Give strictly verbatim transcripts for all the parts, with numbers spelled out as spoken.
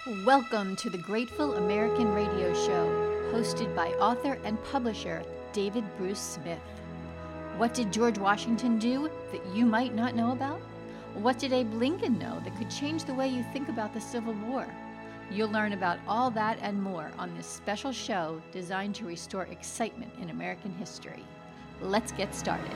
Welcome to the Grateful American Radio Show, hosted by author and publisher David Bruce Smith. What did George Washington do that you might not know about? What did Abe Lincoln know that could change the way you think about the Civil War? You'll learn about all that and more on this special show designed to restore excitement in American history. Let's get started.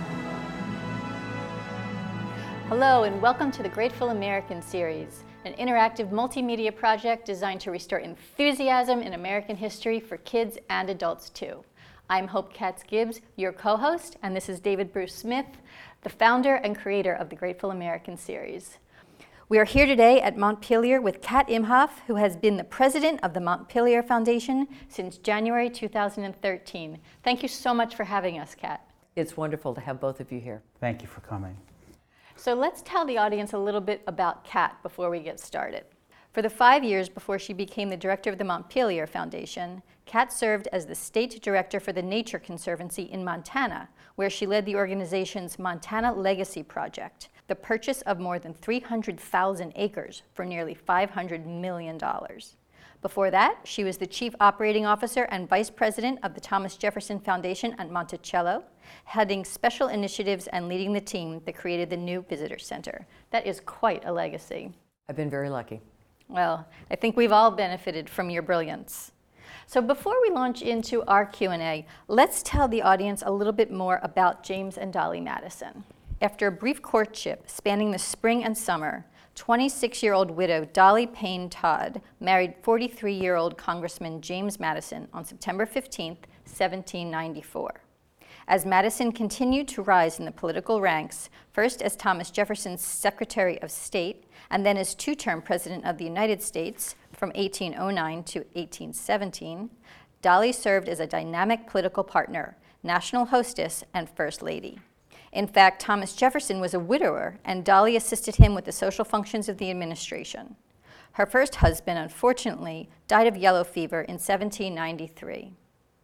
Hello, and welcome to the Grateful American series, an interactive multimedia project designed to restore enthusiasm in American history for kids and adults too. I'm Hope Katz-Gibbs, your co-host, and this is David Bruce Smith, the founder and creator of the Grateful American series. We are here today at Montpelier with Kat Imhoff, who has been the president of the Montpelier Foundation since January two thousand thirteen. Thank you so much for having us, Kat. It's wonderful to have both of you here. Thank you for coming. So let's tell the audience a little bit about Kat before we get started. For the five years before she became the director of the Montpelier Foundation, Kat served as the state director for the Nature Conservancy in Montana, where she led the organization's Montana Legacy Project, the purchase of more than three hundred thousand acres for nearly five hundred million dollars. Before that, she was the chief operating officer and vice president of the Thomas Jefferson Foundation at Monticello, heading special initiatives and leading the team that created the new visitor center. That is quite a legacy. I've been very lucky. Well, I think we've all benefited from your brilliance. So before we launch into our Q and A, let's tell the audience a little bit more about James and Dolly Madison. After a brief courtship spanning the spring and summer, twenty-six-year-old widow Dolly Payne Todd married forty-three-year-old Congressman James Madison on September fifteenth, seventeen ninety-four. As Madison continued to rise in the political ranks, first as Thomas Jefferson's Secretary of State, and then as two-term President of the United States from eighteen oh nine to eighteen seventeen, Dolly served as a dynamic political partner, national hostess, and First Lady. In fact, Thomas Jefferson was a widower, and Dolly assisted him with the social functions of the administration. Her first husband, unfortunately, died of yellow fever in seventeen ninety-three.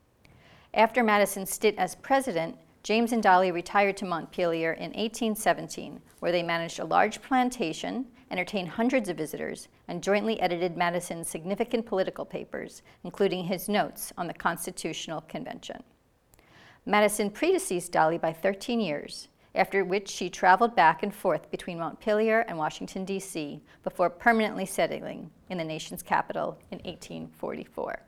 After Madison's stint as president, James and Dolly retired to Montpelier in eighteen seventeen, where they managed a large plantation, entertained hundreds of visitors, and jointly edited Madison's significant political papers, including his notes on the Constitutional Convention. Madison predeceased Dolly by thirteen years, after which she traveled back and forth between Montpelier and Washington, D C, before permanently settling in the nation's capital in eighteen forty-four.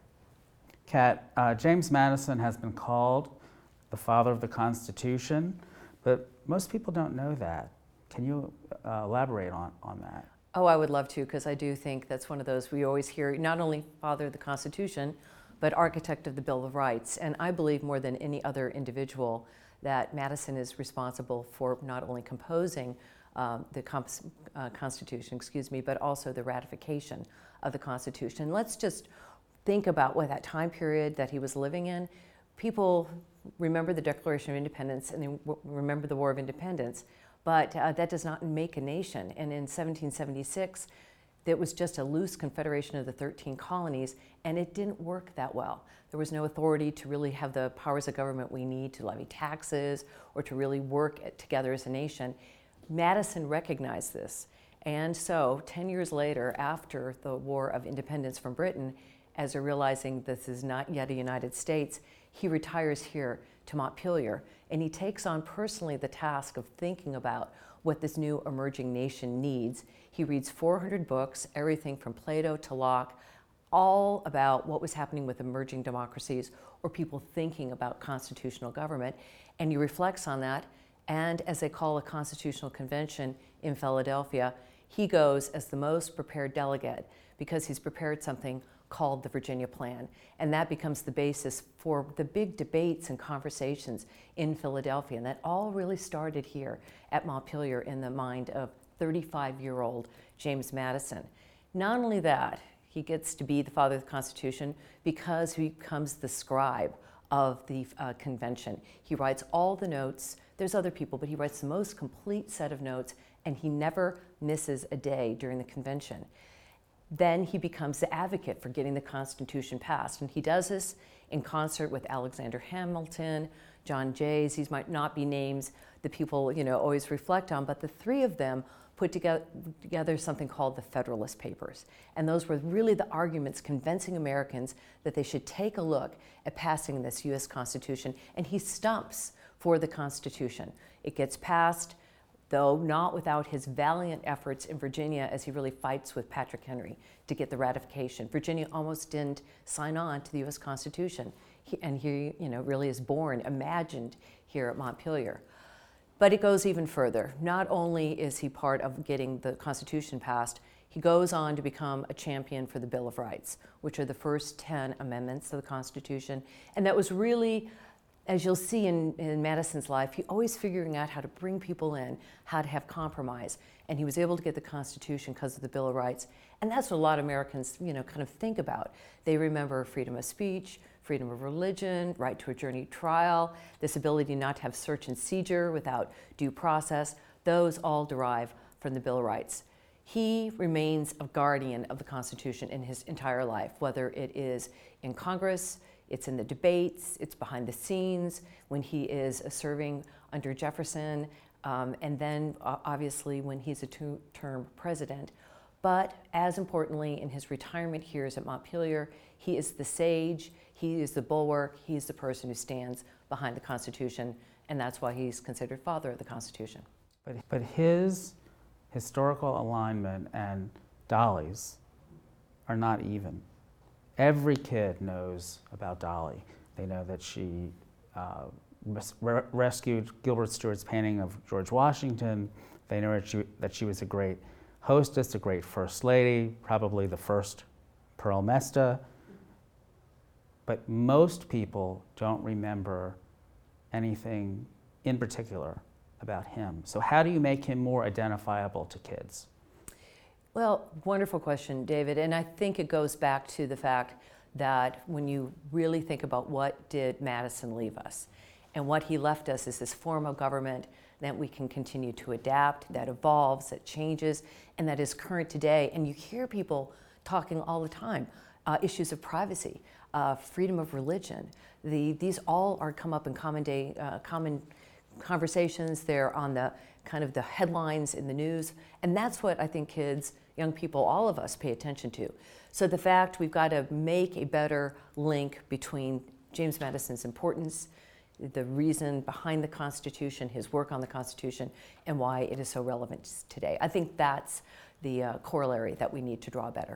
Kat, uh, James Madison has been called the father of the Constitution, but most people don't know that. Can you uh, elaborate on, on that? Oh, I would love to, because I do think that's one of those we always hear, not only father of the Constitution, but architect of the Bill of Rights. And I believe more than any other individual that Madison is responsible for not only composing um, the comp- uh, Constitution, excuse me, but also the ratification of the Constitution. Let's just think about what that time period that he was living in. People remember the Declaration of Independence and they w- remember the War of Independence, but uh, that does not make a nation. And in seventeen seventy-six, it was just a loose confederation of the thirteen colonies, and it didn't work that well. There was no authority to really have the powers of government we need to levy taxes or to really work together as a nation. Madison recognized this, and so ten years later, after the War of Independence from Britain, as they're realizing this is not yet a United States, he retires here to Montpelier, and he takes on personally the task of thinking about what this new emerging nation needs. He reads four hundred books, everything from Plato to Locke, all about what was happening with emerging democracies or people thinking about constitutional government, and he reflects on that, and as they call a constitutional convention in Philadelphia, he goes as the most prepared delegate because he's prepared something called the Virginia Plan, and that becomes the basis for the big debates and conversations in Philadelphia, and that all really started here at Montpelier in the mind of thirty-five-year-old James Madison. Not only that, he gets to be the father of the Constitution because he becomes the scribe of the uh, convention. He writes all the notes. There's other people, but he writes the most complete set of notes, and he never misses a day during the convention. Then he becomes the advocate for getting the Constitution passed. And he does this in concert with Alexander Hamilton, John Jays. These might not be names that people, you know, always reflect on, but the three of them put together, together something called the Federalist Papers. And those were really the arguments convincing Americans that they should take a look at passing this U S Constitution. And he stumps for the Constitution. It gets passed, though not without his valiant efforts in Virginia as he really fights with Patrick Henry to get the ratification. Virginia almost didn't sign on to the U S Constitution. He, and he you know, really is born, imagined here at Montpelier. But it goes even further. Not only is he part of getting the Constitution passed, he goes on to become a champion for the Bill of Rights, which are the first ten amendments to the Constitution. And that was really, as you'll see in, in Madison's life, he always figuring out how to bring people in, how to have compromise. And he was able to get the Constitution because of the Bill of Rights. And that's what a lot of Americans, you know, kind of think about. They remember freedom of speech, freedom of religion, right to a jury trial, this ability not to have search and seizure without due process. Those all derive from the Bill of Rights. He remains a guardian of the Constitution in his entire life, whether it is in Congress, it's in the debates, it's behind the scenes, when he is serving under Jefferson, um, and then uh, obviously when he's a two-term president. But as importantly, in his retirement years at Montpelier, he is the sage, he is the bulwark, he is the person who stands behind the Constitution, and that's why he's considered father of the Constitution. But, but his historical alignment and Dolley's are not even. Every kid knows about Dolley. They know that she uh, res- rescued Gilbert Stuart's painting of George Washington. They know that she, that she was a great hostess, a great first lady, probably the first Pearl Mesta. But most people don't remember anything in particular about him. So how do you make him more identifiable to kids? Well, wonderful question, David. And I think it goes back to the fact that when you really think about what did Madison leave us, and what he left us is this form of government that we can continue to adapt, that evolves, that changes, and that is current today. And you hear people talking all the time, uh, issues of privacy, uh, freedom of religion. The, these all are come up in common day, uh, common conversations. They're on the kind of the headlines in the news. And that's what I think kids, young people, all of us pay attention to. So the fact we've got to make a better link between James Madison's importance, the reason behind the Constitution, his work on the Constitution, and why it is so relevant today. I think that's the uh, corollary that we need to draw better.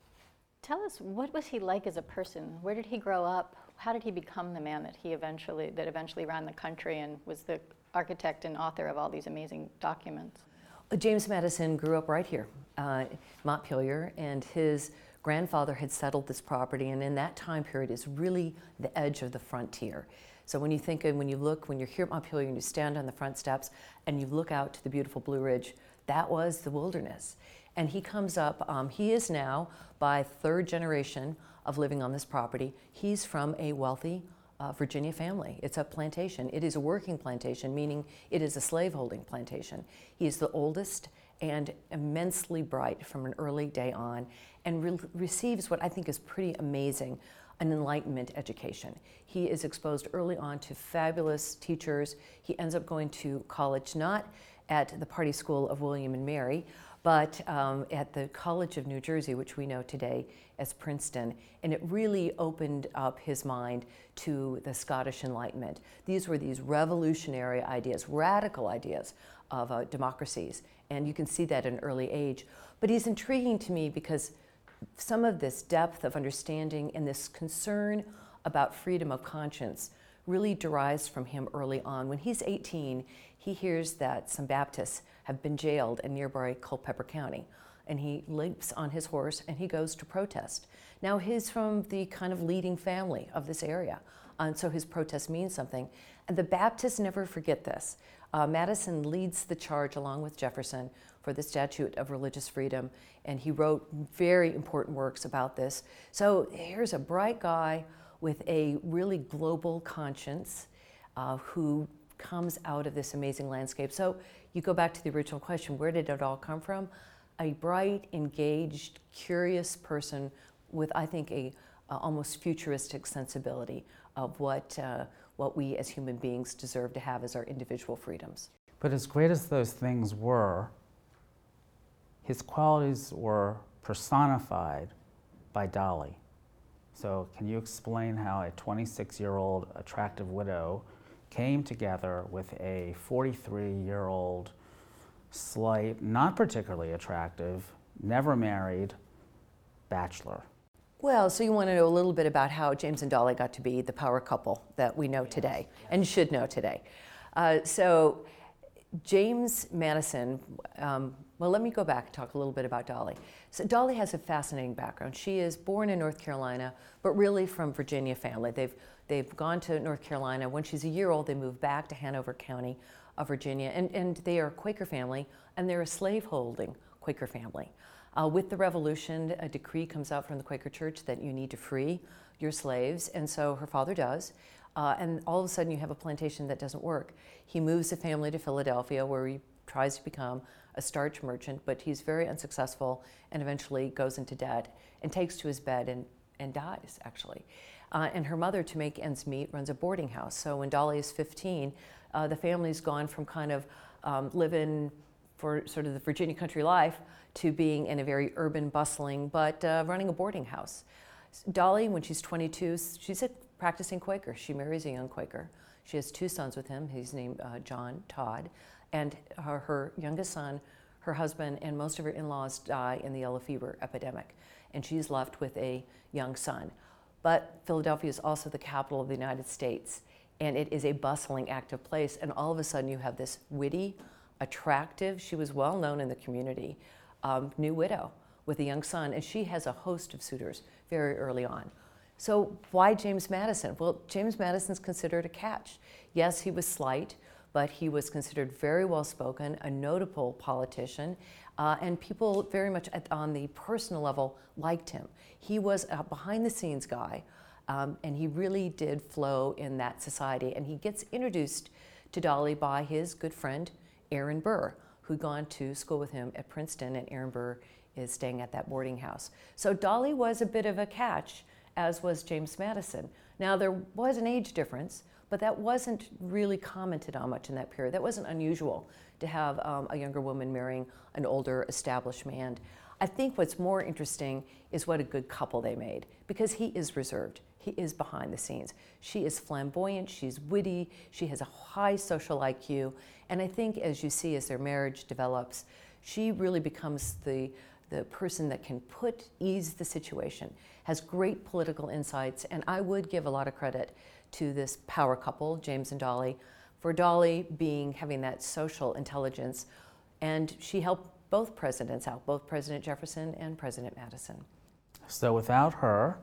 Tell us, what was he like as a person? Where did he grow up? How did he become the man that he eventually, that eventually ran the country and was the architect and author of all these amazing documents? James Madison grew up right here, uh, Montpelier, and his grandfather had settled this property, and in that time period is really the edge of the frontier. So when you think, and when you look, when you're here at Montpelier and you stand on the front steps and you look out to the beautiful Blue Ridge, that was the wilderness. And he comes up, um, he is now by third generation of living on this property. He's from a wealthy uh, Virginia family. It's a plantation. It is a working plantation, meaning it is a slaveholding plantation. He is the oldest and immensely bright from an early day on, and re- receives what I think is pretty amazing, an Enlightenment education. He is exposed early on to fabulous teachers. He ends up going to college, not at the Party School of William and Mary, but um, at the College of New Jersey, which we know today as Princeton. And it really opened up his mind to the Scottish Enlightenment. These were these revolutionary ideas, radical ideas of uh, democracies. And you can see that at an early age. But he's intriguing to me because some of this depth of understanding and this concern about freedom of conscience really derives from him early on. When he's eighteen, he hears that some Baptists have been jailed in nearby Culpeper County, and he leaps on his horse and he goes to protest. Now he's from the kind of leading family of this area, and so his protest means something. And the Baptists never forget this. Uh, Madison leads the charge along with Jefferson for the Statute of Religious Freedom, and he wrote very important works about this. So here's a bright guy with a really global conscience uh, who comes out of this amazing landscape. So you go back to the original question, where did it all come from? A bright, engaged, curious person with, I think, a uh, almost futuristic sensibility of what, uh, what we as human beings deserve to have as our individual freedoms. But as great as those things were, his qualities were personified by Dolly. So can you explain how a twenty-six-year-old attractive widow came together with a forty-three-year-old, slight, not particularly attractive, never married bachelor? Well, so you want to know a little bit about how James and Dolly got to be the power couple that we know today and should know today. Uh, so James Madison, um, well, let me go back and talk a little bit about Dolly. So Dolly has a fascinating background. She is born in North Carolina, but really from Virginia family. They've, they've gone to North Carolina. When she's a year old, they moved back to Hanover County of Virginia, and, and they are a Quaker family, and they're a slaveholding Quaker family. Uh, with the Revolution, a decree comes out from the Quaker Church that you need to free your slaves, and so her father does. Uh, and all of a sudden you have a plantation that doesn't work. He moves the family to Philadelphia, where he tries to become a starch merchant, but he's very unsuccessful and eventually goes into debt and takes to his bed and, and dies, actually. Uh, and her mother, to make ends meet, runs a boarding house. So when Dolly is fifteen, uh, the family's gone from kind of um, living for sort of the Virginia country life to being in a very urban, bustling, but uh, running a boarding house. Dolly, when she's twenty-two, she's a practicing Quaker. She marries a young Quaker. She has two sons with him. He's named uh, John Todd. And her, her youngest son, her husband, and most of her in-laws die in the yellow fever epidemic. And she's left with a young son. But Philadelphia is also the capital of the United States. And it is a bustling, active place. And all of a sudden you have this witty, attractive, she was well known in the community, um, new widow with a young son. And she has a host of suitors very early on. So why James Madison? Well, James Madison's considered a catch. Yes, he was slight, but he was considered very well-spoken, a notable politician, uh, and people very much at, on the personal level liked him. He was a behind-the-scenes guy, um, and he really did flow in that society. And he gets introduced to Dolly by his good friend, Aaron Burr, who'd gone to school with him at Princeton, and Aaron Burr is staying at that boarding house. So Dolly was a bit of a catch, as was James Madison. Now, there was an age difference, but that wasn't really commented on much in that period. That wasn't unusual to have um, a younger woman marrying an older, established man. I think what's more interesting is what a good couple they made, because he is reserved. He is behind the scenes. She is flamboyant, she's witty, she has a high social I Q, and I think as you see as their marriage develops, she really becomes the the person that can put, ease the situation, has great political insights, and I would give a lot of credit to this power couple, James and Dolly, for Dolly being, having that social intelligence, and she helped both presidents out, both President Jefferson and President Madison. So without her,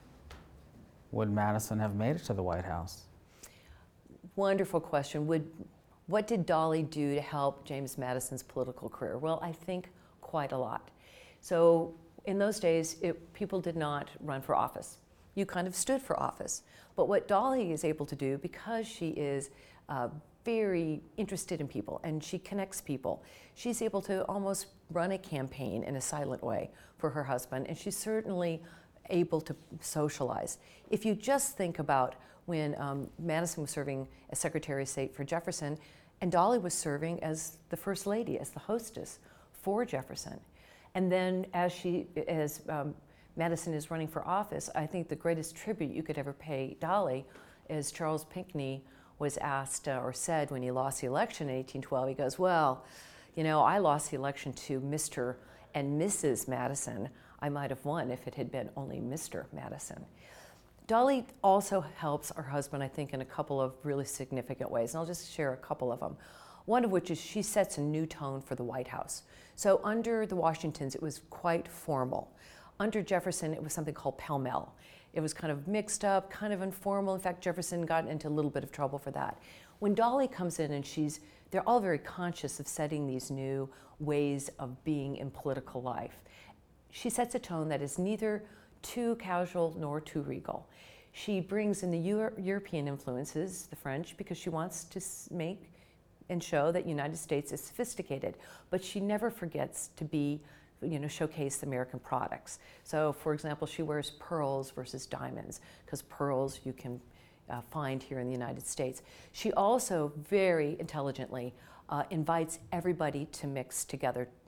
would Madison have made it to the White House? Wonderful question. Would, what did Dolly do to help James Madison's political career? Well, I think quite a lot. So in those days, it, people did not run for office. You kind of stood for office. But what Dolly is able to do, because she is uh, very interested in people and she connects people, she's able to almost run a campaign in a silent way for her husband, and she's certainly able to socialize. If you just think about when um, Madison was serving as Secretary of State for Jefferson, and Dolly was serving as the First Lady, as the hostess for Jefferson. And then as she, as um, Madison is running for office, I think the greatest tribute you could ever pay Dolly is Charles Pinckney was asked uh, or said when he lost the election in eighteen twelve, he goes, well, you know, I lost the election to Mister and Missus Madison. I might have won if it had been only Mister Madison. Dolly also helps her husband, I think, in a couple of really significant ways, and I'll just share a couple of them. One of which is she sets a new tone for the White House. So under the Washingtons, it was quite formal. Under Jefferson, it was something called pell-mell. It was kind of mixed up, kind of informal. In fact, Jefferson got into a little bit of trouble for that. When Dolly comes in and she's, they're all very conscious of setting these new ways of being in political life. She sets a tone that is neither too casual nor too regal. She brings in the Euro- European influences, the French, because she wants to make and show that United States is sophisticated, but she never forgets to be, you know, showcase the American products. So, for example, she wears pearls versus diamonds, because pearls you can uh, find here in the United States. She also very intelligently uh, invites everybody to mix together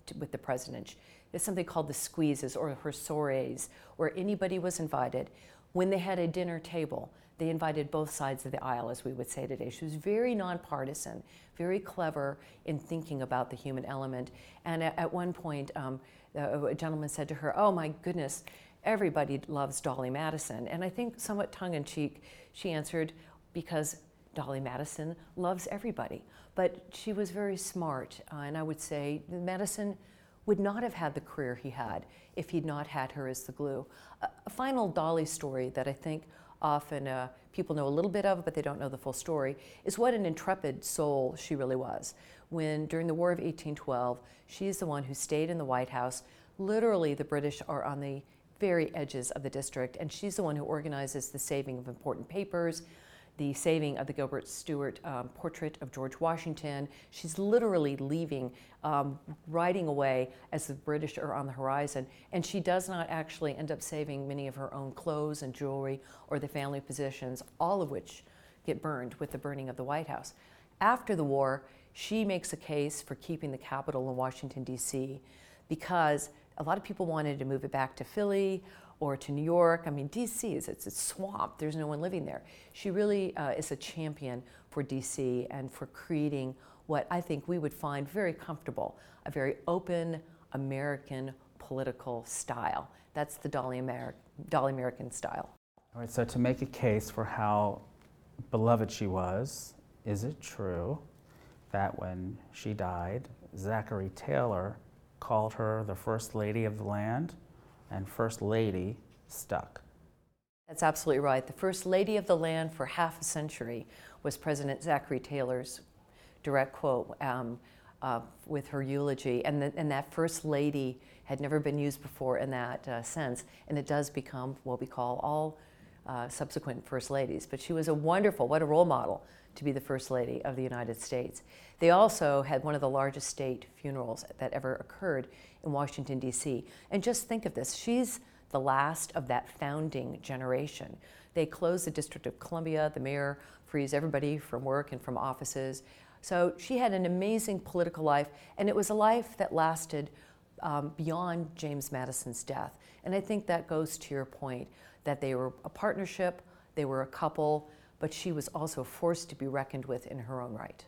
to, with the president. There's something called the squeezes or her soirees, where anybody was invited. When they had a dinner table, they invited both sides of the aisle, as we would say today. She was very nonpartisan, very clever in thinking about the human element. And at, at one point, um, a gentleman said to her, "Oh my goodness, everybody loves Dolly Madison." And I think somewhat tongue-in-cheek, she answered, "Because Dolly Madison loves everybody." But she was very smart, uh, and I would say Madison would not have had the career he had if he'd not had her as the glue. A, a final Dolly story that I think often uh, people know a little bit of, but they don't know the full story, is what an intrepid soul she really was. When, during the War of eighteen twelve, she's the one who stayed in the White House. Literally, the British are on the very edges of the district, and she's the one who organizes the saving of important papers, the saving of the Gilbert Stuart um, portrait of George Washington. She's literally leaving, um, riding away as the British are on the horizon, and she does not actually end up saving many of her own clothes and jewelry or the family possessions, all of which get burned with the burning of the White House. After the war, she makes a case for keeping the Capitol in Washington, D C, because a lot of people wanted to move it back to Philly or to New York. I mean, D C is it's a swamp. There's no one living there. She really uh, is a champion for D C and for creating what I think we would find very comfortable, a very open American political style. That's the Dolly, Ameri- Dolly American style. All right, so to make a case for how beloved she was, is it true that when she died, Zachary Taylor called her the First Lady of the land, and First Lady stuck? That's absolutely right. The First Lady of the land for half a century was President Zachary Taylor's direct quote um, uh, with her eulogy. And, the, and that First Lady had never been used before in that uh, sense, and it does become what we call all uh, subsequent First Ladies. But she was a wonderful, what a role model to be the First Lady of the United States. They also had one of the largest state funerals that ever occurred in Washington, D C. And just think of this, she's the last of that founding generation. They closed the District of Columbia, the mayor frees everybody from work and from offices. So she had an amazing political life, and it was a life that lasted um, beyond James Madison's death. And I think that goes to your point, that they were a partnership, they were a couple, but she was also forced to be reckoned with in her own right.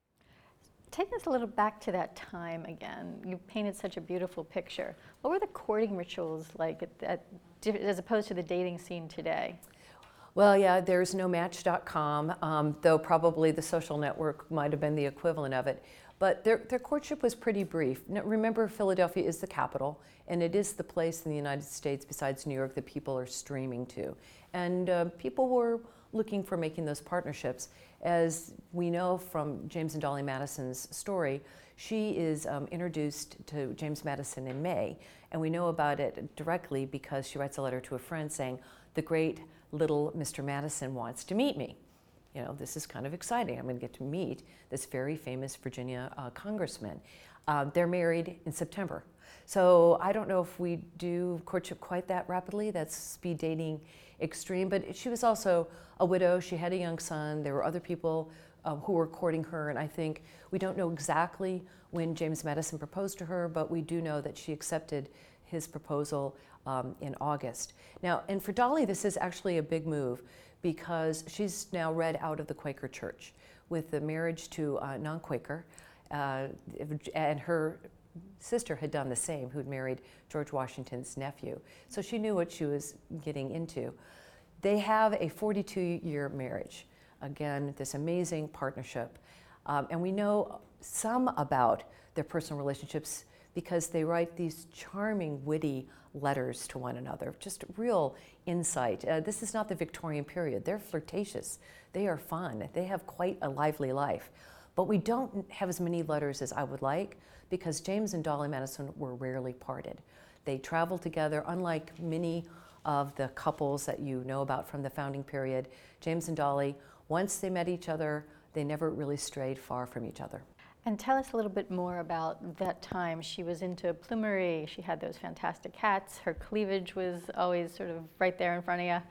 Take us a little back to that time again. You painted such a beautiful picture. What were the courting rituals like at, at, as opposed to the dating scene today? Well, yeah, there's no match dot com, um, though probably the social network might have been the equivalent of it. But their, their courtship was pretty brief. Now, remember, Philadelphia is the capital, and it is the place in the United States besides New York that people are streaming to. And uh, people were looking for making those partnerships. As we know from James and Dolly Madison's story, she is um, introduced to James Madison in May, and we know about it directly because she writes a letter to a friend saying, "The great little Mister Madison wants to meet me." You know, this is kind of exciting. I'm going to get to meet this very famous Virginia uh, congressman. Uh, they're married in September. So I don't know if we do courtship quite that rapidly. That's speed dating extreme. But she was also a widow. She had a young son. There were other people uh, who were courting her. And I think we don't know exactly when James Madison proposed to her, but we do know that she accepted his proposal um, in August. Now, and for Dolly, this is actually a big move, because she's now read out of the Quaker Church with the marriage to a non-Quaker, uh, and her sister had done the same, who'd married George Washington's nephew. So she knew what she was getting into. They have a forty-two year marriage. Again, this amazing partnership. Um, and we know some about their personal relationships because they write these charming, witty letters to one another, just real insight. Uh, this is not the Victorian period. They're flirtatious. They are fun. They have quite a lively life. But we don't have as many letters as I would like because James and Dolly Madison were rarely parted. They traveled together, unlike many of the couples that you know about from the founding period. James and Dolly, once they met each other, they never really strayed far from each other. And tell us a little bit more about that time. She was into plumery. She had those fantastic hats. Her cleavage was always sort of right there in front of you.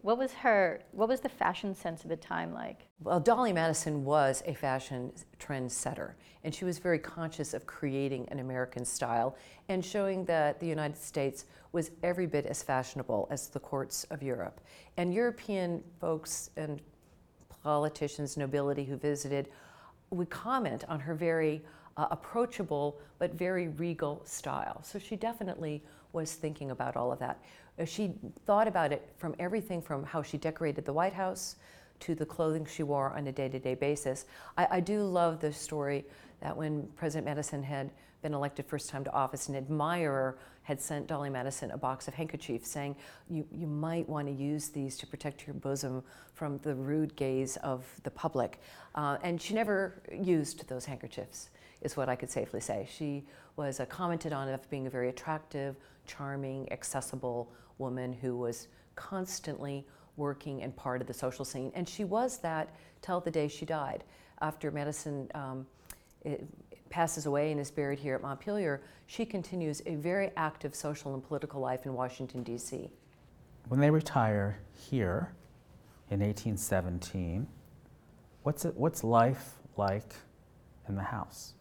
What was her, what was the fashion sense of the time like? Well, Dolly Madison was a fashion trendsetter, and she was very conscious of creating an American style and showing that the United States was every bit as fashionable as the courts of Europe. And European folks and politicians, nobility who visited, would comment on her very uh, approachable but very regal style. So she definitely was thinking about all of that. She thought about it from everything from how she decorated the White House to the clothing she wore on a day-to-day basis. I, I do love the story that when President Madison had been elected first time to office, an admirer had sent Dolly Madison a box of handkerchiefs saying, you, you might want to use these to protect your bosom from the rude gaze of the public. Uh, and she never used those handkerchiefs, is what I could safely say. She was uh, commented on as being a very attractive, charming, accessible woman who was constantly working and part of the social scene. And she was that till the day she died. After Madison um, it, passes away and is buried here at Montpelier, she continues a very active social and political life in Washington, D C. When they retire here in eighteen seventeen, what's, it, what's life like in the house?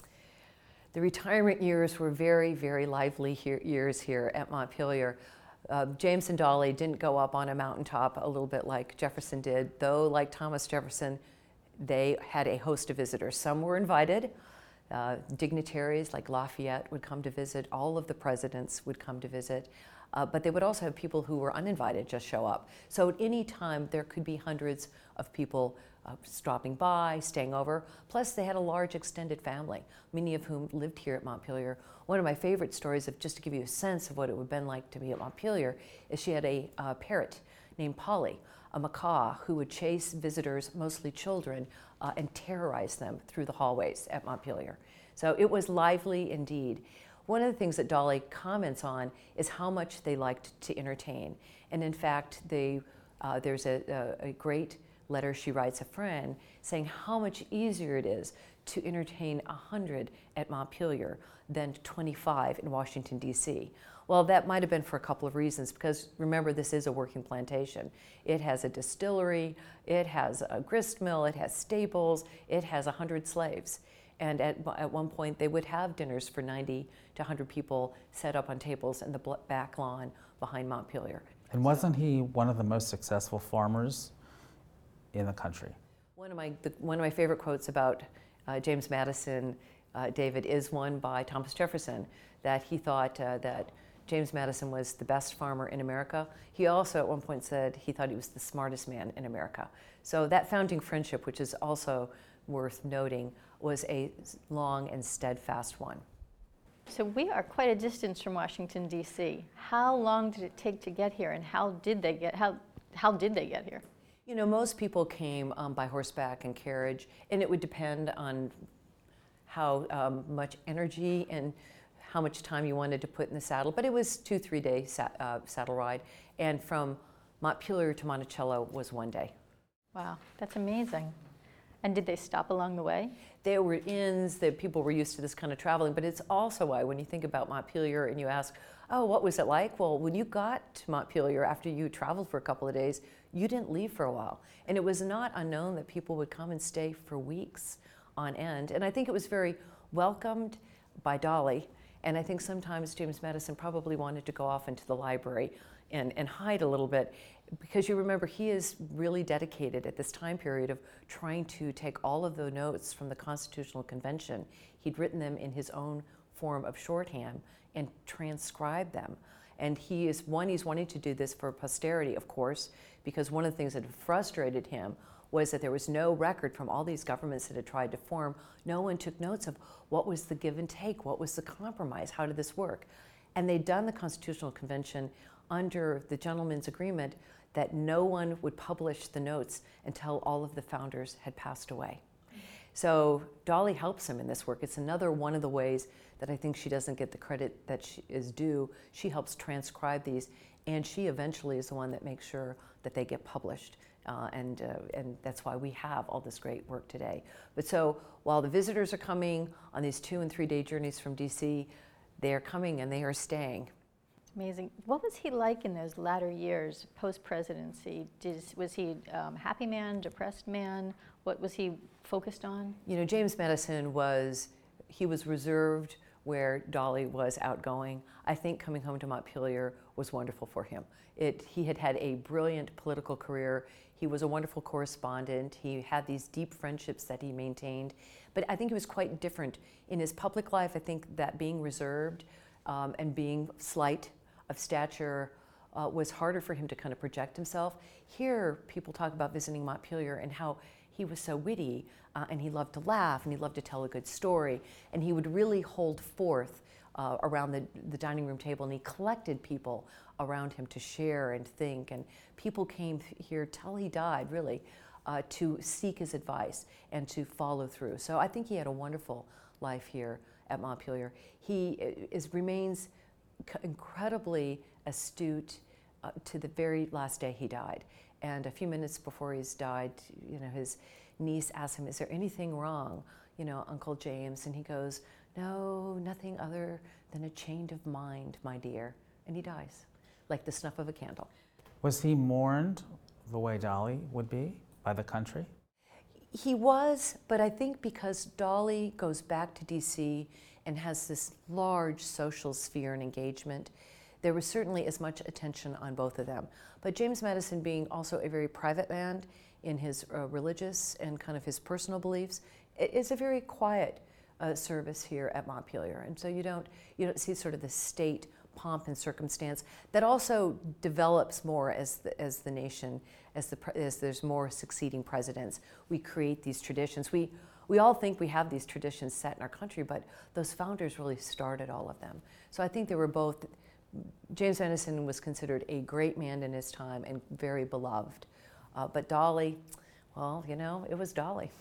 The retirement years were very, very lively here, years here at Montpelier. Uh, James and Dolly didn't go up on a mountaintop a little bit like Jefferson did, though like Thomas Jefferson, they had a host of visitors. Some were invited. Uh, dignitaries like Lafayette would come to visit. All of the presidents would come to visit. Uh, but they would also have people who were uninvited just show up. So at any time, there could be hundreds of people uh, stopping by, staying over. Plus, they had a large extended family, many of whom lived here at Montpelier. One of my favorite stories, of just to give you a sense of what it would have been like to be at Montpelier, is she had a uh, parrot named Polly, a macaw who would chase visitors, mostly children, uh, and terrorize them through the hallways at Montpelier. So it was lively indeed. One of the things that Dolly comments on is how much they liked to entertain. And in fact, they, uh, there's a, a, a great letter she writes a friend saying how much easier it is to entertain one hundred at Montpelier than twenty-five in Washington, D C. Well, that might have been for a couple of reasons, because remember, this is a working plantation. It has a distillery, it has a grist mill, it has stables, it has one hundred slaves. And at, at one point, they would have dinners for ninety to one hundred people set up on tables in the back lawn behind Montpelier. And wasn't he one of the most successful farmers in the country? One of my, the, one of my favorite quotes about uh, James Madison, uh, David, is one by Thomas Jefferson, that he thought uh, that James Madison was the best farmer in America. He also at one point said he thought he was the smartest man in America. So that founding friendship, which is also worth noting, was a long and steadfast one. So we are quite a distance from Washington, D C. How long did it take to get here, and how did they get, how, how did they get here? You know, most people came um, by horseback and carriage, and it would depend on how um, much energy and how much time you wanted to put in the saddle, but it was two, three day sa uh, saddle ride, and from Montpelier to Monticello was one day. Wow, that's amazing. And did they stop along the way? There were inns, that people were used to this kind of traveling, but it's also why when you think about Montpelier and you ask, oh, what was it like? Well, when you got to Montpelier after you traveled for a couple of days, you didn't leave for a while. And it was not unknown that people would come and stay for weeks on end. And I think it was very welcomed by Dolly. And I think sometimes James Madison probably wanted to go off into the library and, and hide a little bit, because you remember he is really dedicated at this time period of trying to take all of the notes from the Constitutional Convention. He'd written them in his own form of shorthand and transcribe them. And he is, one, he's wanting to do this for posterity, of course, because one of the things that frustrated him was that there was no record from all these governments that had tried to form. No one took notes of what was the give and take, what was the compromise, how did this work? And they'd done the Constitutional Convention under the gentleman's agreement that no one would publish the notes until all of the founders had passed away. So Dolly helps him in this work. It's another one of the ways that I think she doesn't get the credit that she is due. She helps transcribe these, and she eventually is the one that makes sure that they get published. Uh, and, uh, and that's why we have all this great work today. But so while the visitors are coming on these two and three day journeys from D C, they are coming and they are staying. Amazing. What was he like in those latter years post-presidency? Did, was he a um, happy man, depressed man? What was he focused on? You know, James Madison was, he was reserved where Dolly was outgoing. I think coming home to Montpelier was wonderful for him. It, he had had a brilliant political career. He was a wonderful correspondent. He had these deep friendships that he maintained. But I think he was quite different. In his public life, I think that being reserved um, and being slight of stature uh, was harder for him to kind of project himself. Here, people talk about visiting Montpelier and how he was so witty, uh, and he loved to laugh, and he loved to tell a good story, and he would really hold forth uh, around the, the dining room table, and he collected people around him to share and think, and people came here till he died, really, uh, to seek his advice and to follow through. So I think he had a wonderful life here at Montpelier. He is, remains incredibly astute uh, to the very last day he died. And a few minutes before he's died, you know, his niece asked him, "Is there anything wrong, you know, Uncle James?" And he goes, "No, nothing other than a change of mind, my dear." And he dies, like the snuff of a candle. Was he mourned the way Dolly would be by the country? He was, but I think because Dolly goes back to D C and has this large social sphere and engagement, there was certainly as much attention on both of them. But James Madison, being also a very private man in his uh, religious and kind of his personal beliefs, it is a very quiet uh, service here at Montpelier. And so you don't, you don't see sort of the state pomp and circumstance that also develops more as the, as the nation, as, the, as there's more succeeding presidents. We create these traditions. We, we all think we have these traditions set in our country, but those founders really started all of them. So I think they were both, James Madison was considered a great man in his time and very beloved. Uh, but Dolly, well, you know, it was Dolly.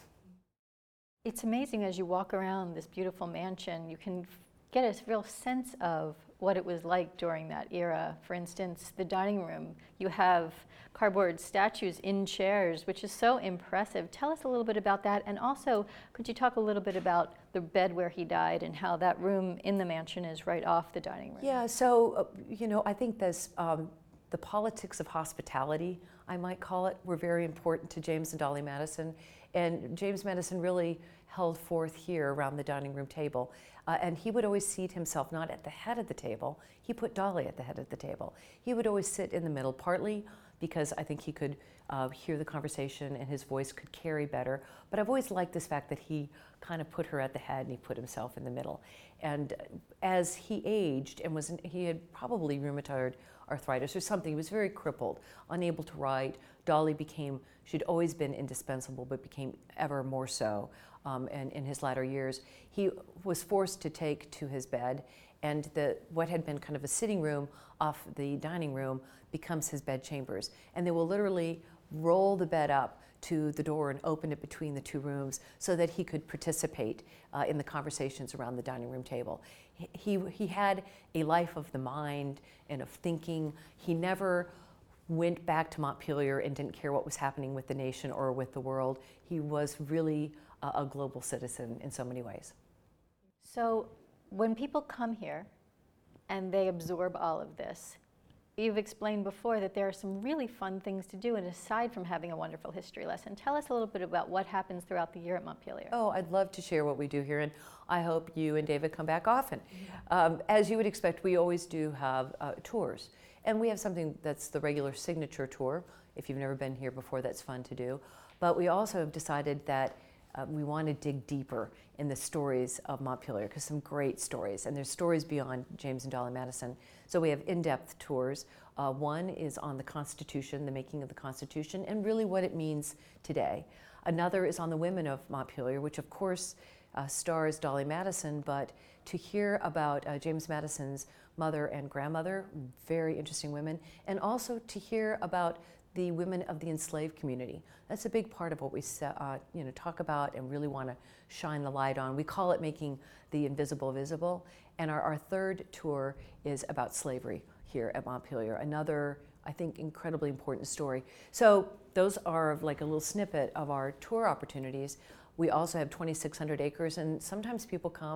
It's amazing as you walk around this beautiful mansion, you can get a real sense of what it was like during that era. For instance, the dining room, you have cardboard statues in chairs, which is so impressive. Tell us a little bit about that, and also could you talk a little bit about the bed where he died and how that room in the mansion is right off the dining room? Yeah, so, uh, you know, I think this, um, the politics of hospitality, I might call it, were very important to James and Dolly Madison. And James Madison really held forth here around the dining room table. Uh, and he would always seat himself not at the head of the table, he put Dolly at the head of the table. He would always sit in the middle, partly because I think he could uh, hear the conversation and his voice could carry better. But I've always liked this fact that he kind of put her at the head and he put himself in the middle. And as he aged and was, in, he had probably rheumatoid arthritis or something, he was very crippled, unable to write. Dolly became, she'd always been indispensable, but became ever more so. Um, and in his latter years, he was forced to take to his bed, and the, what had been kind of a sitting room off the dining room becomes his bed chambers. And they will literally roll the bed up to the door and open it between the two rooms so that he could participate uh, in the conversations around the dining room table. He, he, he had a life of the mind and of thinking. He never went back to Montpelier and didn't care what was happening with the nation or with the world. He was really a, a global citizen in so many ways. So when people come here and they absorb all of this, you've explained before that there are some really fun things to do, and aside from having a wonderful history lesson, tell us a little bit about what happens throughout the year at Montpelier. Oh, I'd love to share what we do here, and I hope you and David come back often. Um, as you would expect, we always do have uh, tours, and we have something that's the regular signature tour. If you've never been here before, that's fun to do. But we also have decided that Uh, we want to dig deeper in the stories of Montpelier, because some great stories, and there's stories beyond James and Dolly Madison. So we have in-depth tours. Uh, one is on the Constitution, the making of the Constitution, and really what it means today. Another is on the women of Montpelier, which of course uh, stars Dolly Madison, but to hear about uh, James Madison's mother and grandmother, very interesting women, and also to hear about the women of the enslaved community. That's a big part of what we uh, you know, talk about and really want to shine the light on. We call it making the invisible visible. And our, our third tour is about slavery here at Montpelier, another, I think, incredibly important story. So those are like a little snippet of our tour opportunities. We also have twenty-six hundred acres, and sometimes people come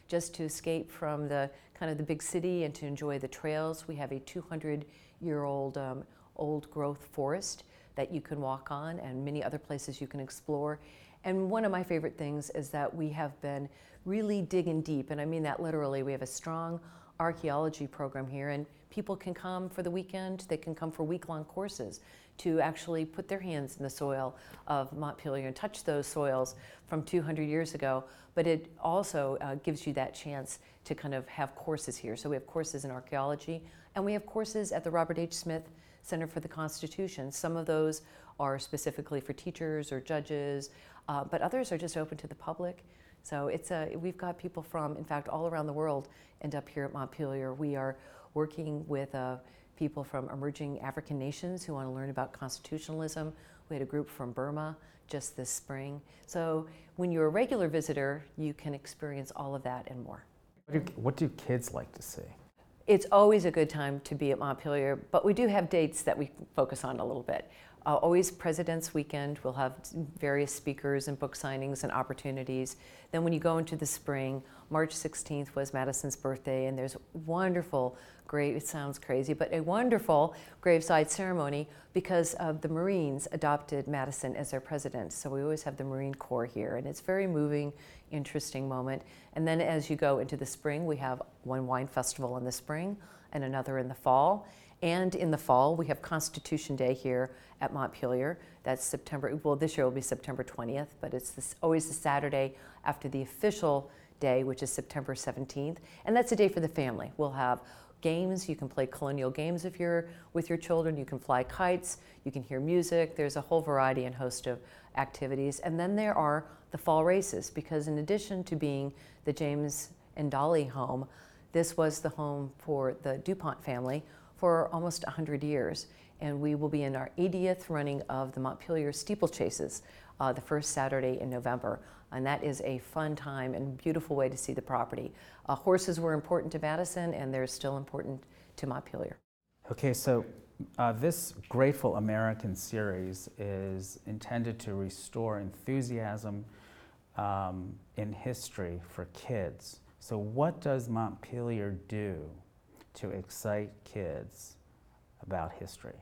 just to escape from the kind of the big city and to enjoy the trails. We have a two hundred year old um, old growth forest that you can walk on, and many other places you can explore. And one of my favorite things is that we have been really digging deep, and I mean that literally. We have a strong archaeology program here, and people can come for the weekend, they can come for week-long courses to actually put their hands in the soil of Montpelier and touch those soils from two hundred years ago. But it also uh, gives you that chance to kind of have courses here. So we have courses in archaeology, and we have courses at the Robert H. Smith Center for the Constitution. Some of those are specifically for teachers or judges, uh, but others are just open to the public. So it's a, we've got people from, in fact, all around the world end up here at Montpelier. We are working with uh, people from emerging African nations who want to learn about constitutionalism. We had a group from Burma just this spring. So when you're a regular visitor, you can experience all of that and more. What do, what do kids like to see? It's always a good time to be at Montpelier, but we do have dates that we focus on a little bit. Uh, always President's Weekend, we'll have various speakers and book signings and opportunities. Then when you go into the spring, March sixteenth was Madison's birthday, and there's wonderful, great, it sounds crazy, but a wonderful graveside ceremony because uh, the Marines adopted Madison as their president. So we always have the Marine Corps here, and it's a very moving, interesting moment. And then as you go into the spring, we have one wine festival in the spring and another in the fall. And in the fall, we have Constitution Day here at Montpelier. That's September, well, this year will be September twentieth, but it's this, always the Saturday after the official day, which is September seventeenth. And that's a day for the family. We'll have games. You can play colonial games if you're with your children. You can fly kites. You can hear music. There's a whole variety and host of activities. And then there are the fall races, because in addition to being the James and Dolly home, this was the home for the DuPont family for almost one hundred years. And we will be in our eightieth running of the Montpelier Steeplechases uh, the first Saturday in November. And that is a fun time and beautiful way to see the property. Uh, horses were important to Madison, and they're still important to Montpelier. Okay, so uh, this Grateful American series is intended to restore enthusiasm um, in history for kids. So what does Montpelier do to excite kids about history?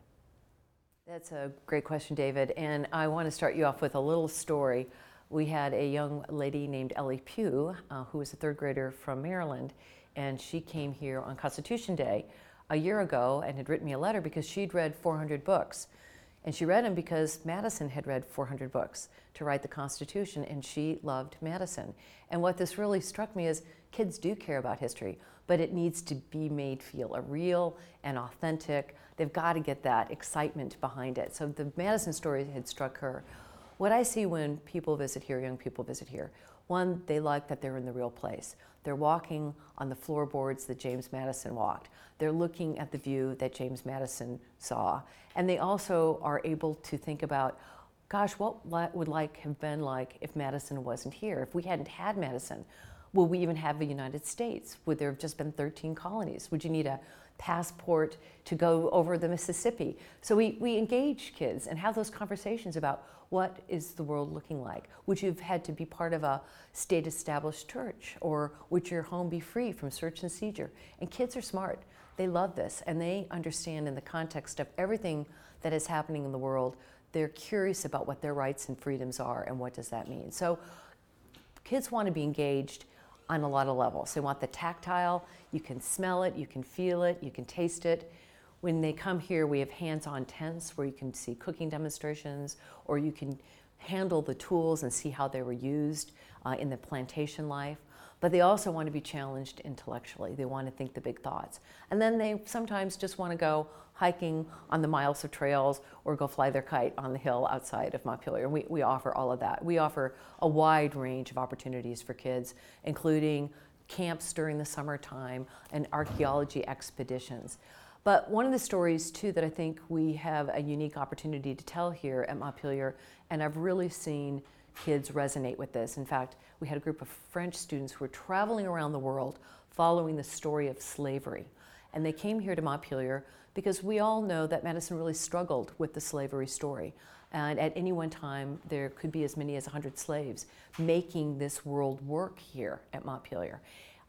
That's a great question, David, and I want to start you off with a little story. We had a young lady named Ellie Pugh, uh, who was a third grader from Maryland, and she came here on Constitution Day a year ago and had written me a letter because she'd read four hundred books. And she read them because Madison had read four hundred books to write the Constitution, and she loved Madison. And what this really struck me is kids do care about history, but it needs to be made feel a real and authentic. They've got to get that excitement behind it. So the Madison story had struck her. What I see when people visit here, young people visit here, one, they like that they're in the real place. They're walking on the floorboards that James Madison walked. They're looking at the view that James Madison saw. And they also are able to think about, gosh, what would like have been like if Madison wasn't here? If we hadn't had Madison, will we even have the United States? Would there have just been thirteen colonies? Would you need a passport to go over the Mississippi? So we, we engage kids and have those conversations about what is the world looking like? Would you have had to be part of a state-established church, or would your home be free from search and seizure? And kids are smart. They love this, and they understand in the context of everything that is happening in the world, they're curious about what their rights and freedoms are and what does that mean. So kids want to be engaged on a lot of levels. They want the tactile, you can smell it, you can feel it, you can taste it. When they come here, we have hands-on tents where you can see cooking demonstrations, or you can handle the tools and see how they were used uh, in the plantation life. But they also want to be challenged intellectually. They want to think the big thoughts. And then they sometimes just want to go hiking on the miles of trails or go fly their kite on the hill outside of Montpelier. We, we offer all of that. We offer a wide range of opportunities for kids, including camps during the summertime and archaeology expeditions. But one of the stories, too, that I think we have a unique opportunity to tell here at Montpelier, and I've really seen kids resonate with this. In fact, we had a group of French students who were traveling around the world following the story of slavery. And they came here to Montpelier because we all know that Madison really struggled with the slavery story. And at any one time, there could be as many as one hundred slaves making this world work here at Montpelier.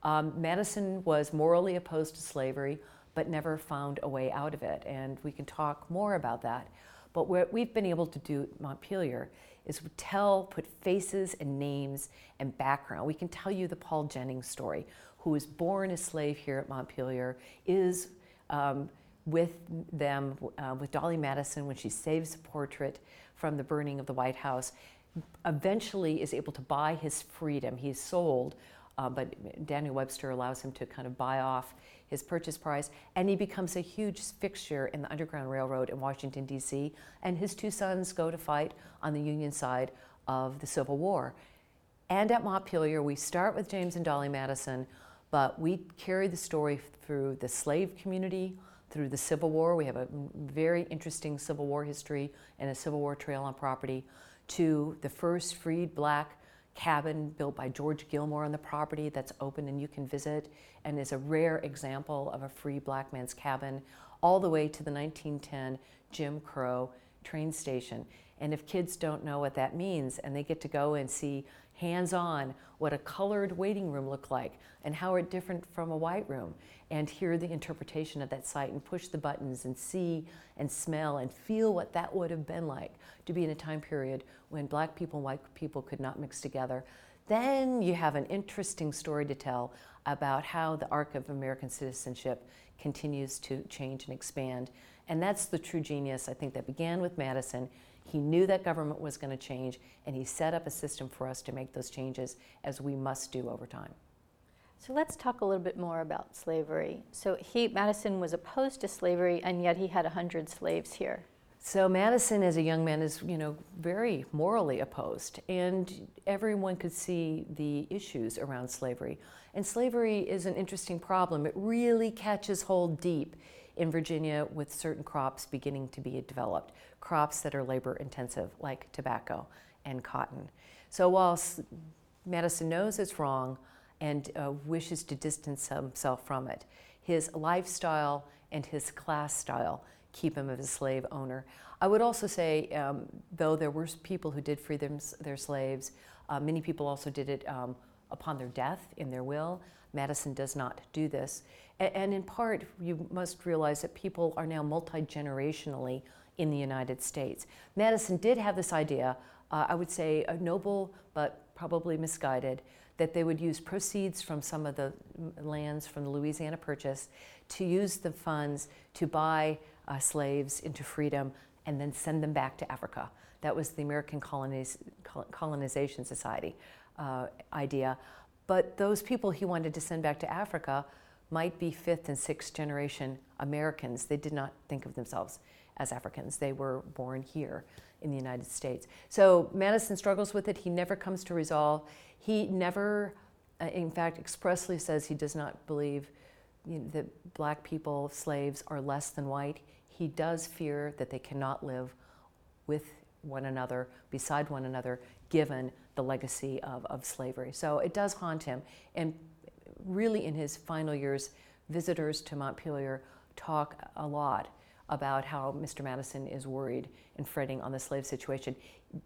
Um, Madison was morally opposed to slavery, but never found a way out of it, and we can talk more about that. But what we've been able to do at Montpelier is tell, put faces and names and background. We can tell you the Paul Jennings story, who was born a slave here at Montpelier, is um, with them, uh, with Dolly Madison when she saves a portrait from the burning of the White House, eventually is able to buy his freedom. He's sold, uh, but Daniel Webster allows him to kind of buy off his purchase price, and he becomes a huge fixture in the Underground Railroad in Washington, D C, and his two sons go to fight on the Union side of the Civil War. And at Montpelier, we start with James and Dolly Madison, but we carry the story through the slave community, through the Civil War. We have a very interesting Civil War history and a Civil War trail on property, to the first freed black cabin built by George Gilmore on the property that's open and you can visit and is a rare example of a free black man's cabin, all the way to the nineteen ten Jim Crow train station. And if kids don't know what that means and they get to go and see hands-on what a colored waiting room looked like and how it different from a white room, and hear the interpretation of that site and push the buttons and see and smell and feel what that would have been like to be in a time period when black people and white people could not mix together, then you have an interesting story to tell about how the arc of American citizenship continues to change and expand. And that's the true genius, I think, that began with Madison. He knew that government was going to change, and he set up a system for us to make those changes, as we must do over time. So let's talk a little bit more about slavery. So he, Madison was opposed to slavery, and yet he had one hundred slaves here. So Madison, as a young man, is, you know, very morally opposed, and everyone could see the issues around slavery. And slavery is an interesting problem. It really catches hold deep in Virginia with certain crops beginning to be developed, crops that are labor intensive, like tobacco and cotton. So while Madison knows it's wrong and uh, wishes to distance himself from it, his lifestyle and his class style keep him as a slave owner. I would also say, um, though there were people who did free them, their slaves, uh, many people also did it um, upon their death, in their will. Madison does not do this. A- and in part, you must realize that people are now multi-generationally in the United States. Madison did have this idea, uh, I would say a noble but probably misguided, that they would use proceeds from some of the lands from the Louisiana Purchase to use the funds to buy uh, slaves into freedom and then send them back to Africa. That was the American Coloniz- Colonization Society uh, idea. But those people he wanted to send back to Africa might be fifth and sixth generation Americans. They did not think of themselves as Africans. They were born here in the United States. So Madison struggles with it. He never comes to resolve. He never, uh, in fact, expressly says he does not believe, you know, that black people, slaves, are less than white. He does fear that they cannot live with one another, beside one another, given the legacy of, of slavery. So it does haunt him. And really in his final years, visitors to Montpelier talk a lot about how Mister Madison is worried and fretting on the slave situation.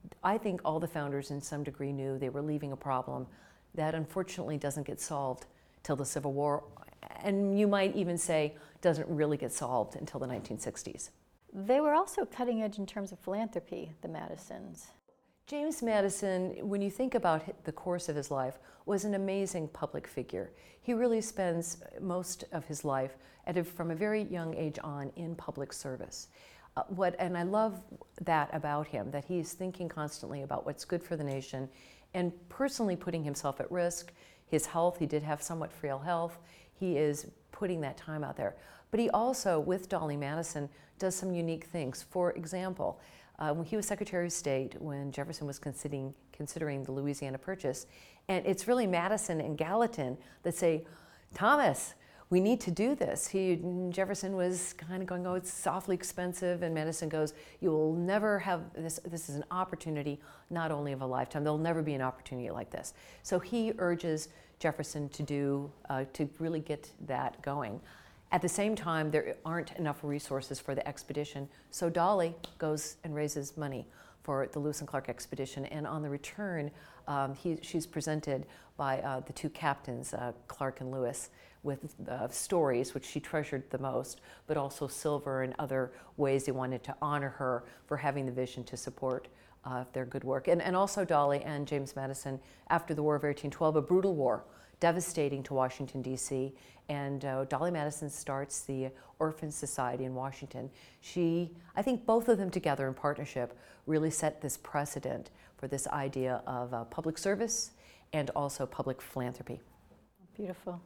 I think all the founders in some degree knew they were leaving a problem that unfortunately doesn't get solved till the Civil War, and you might even say doesn't really get solved until the nineteen sixties. They were also cutting edge in terms of philanthropy, the Madisons. James Madison, when you think about the course of his life, was an amazing public figure. He really spends most of his life, at a, from a very young age on, in public service. Uh, what, and I love that about him, that he is thinking constantly about what's good for the nation and personally putting himself at risk. His health, he did have somewhat frail health. He is putting that time out there. But he also, with Dolly Madison, does some unique things. For example, Uh, when he was Secretary of State, when Jefferson was considering, considering the Louisiana Purchase, and it's really Madison and Gallatin that say, Thomas, we need to do this. He, Jefferson was kind of going, oh, it's awfully expensive, and Madison goes, you will never have this, this is an opportunity not only of a lifetime, there'll never be an opportunity like this. So he urges Jefferson to do, uh, to really get that going. At the same time, there aren't enough resources for the expedition, so Dolly goes and raises money for the Lewis and Clark expedition. And on the return, um, he, she's presented by uh, the two captains, uh, Clark and Lewis, with uh, stories, which she treasured the most, but also silver and other ways they wanted to honor her for having the vision to support uh, their good work. And, and also Dolly and James Madison, after the War of eighteen twelve, a brutal war, devastating to Washington, D C, and uh, Dolly Madison starts the Orphan Society in Washington. She, I think both of them together in partnership really set this precedent for this idea of uh, public service and also public philanthropy. Beautiful.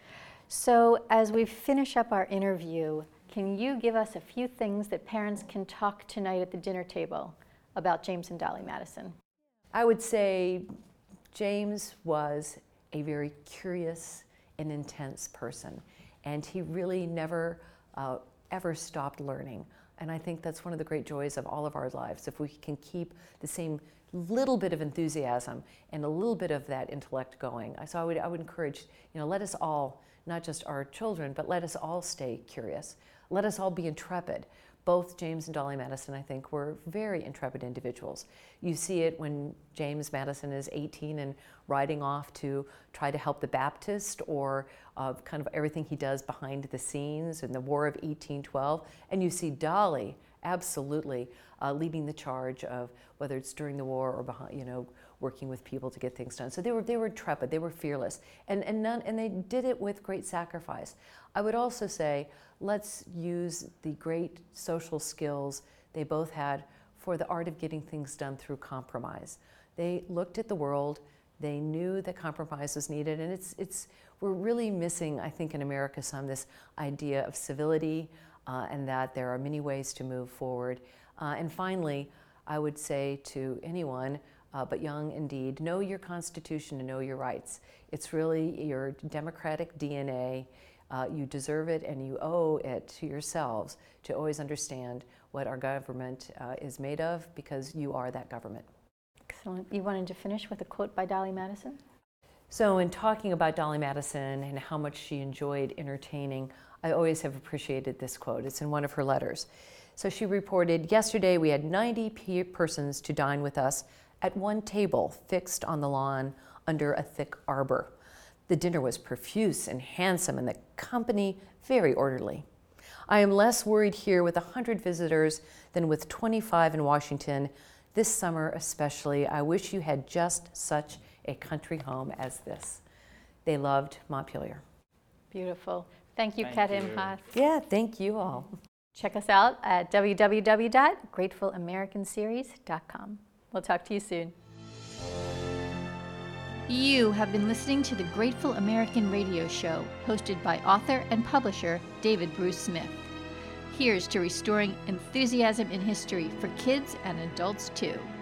So as we finish up our interview, can you give us a few things that parents can talk tonight at the dinner table about James and Dolly Madison? I would say James was a very curious and intense person, and he really never uh, ever stopped learning. And I think that's one of the great joys of all of our lives, if we can keep the same little bit of enthusiasm and a little bit of that intellect going. So I would, I would encourage, you know, let us all, not just our children, but let us all stay curious. Let us all be intrepid. Both James and Dolly Madison, I think, were very intrepid individuals. You see it when James Madison is eighteen and riding off to try to help the Baptist, or uh, kind of everything he does behind the scenes in the War of eighteen twelve. And you see Dolly absolutely uh, leading the charge of, whether it's during the war or behind, you know, working with people to get things done. So they were they were intrepid, they were fearless, and and none, and they did it with great sacrifice. I would also say, let's use the great social skills they both had for the art of getting things done through compromise. They looked at the world, they knew that compromise was needed, and it's it's we're really missing, I think, in America some this idea of civility, uh, and that there are many ways to move forward. Uh, and finally, I would say to anyone, Uh, but young indeed, know your Constitution and know your rights. It's really your democratic D N A. Uh, you deserve it, and you owe it to yourselves to always understand what our government uh, is made of, because you are that government. Excellent. You wanted to finish with a quote by Dolly Madison? So in talking about Dolly Madison and how much she enjoyed entertaining, I always have appreciated this quote. It's in one of her letters. So she reported, "Yesterday we had ninety persons to dine with us at one table fixed on the lawn under a thick arbor. The dinner was profuse and handsome, and the company very orderly. I am less worried here with a hundred visitors than with twenty-five in Washington. This summer especially, I wish you had just such a country home as this." They loved Montpelier. Beautiful. Thank you, Thank Kat you. Imhoff. Yeah, thank you all. Check us out at w w w dot grateful american series dot com. We'll talk to you soon. You have been listening to the Grateful American Radio Show, hosted by author and publisher David Bruce Smith. Here's to restoring enthusiasm in history for kids and adults too.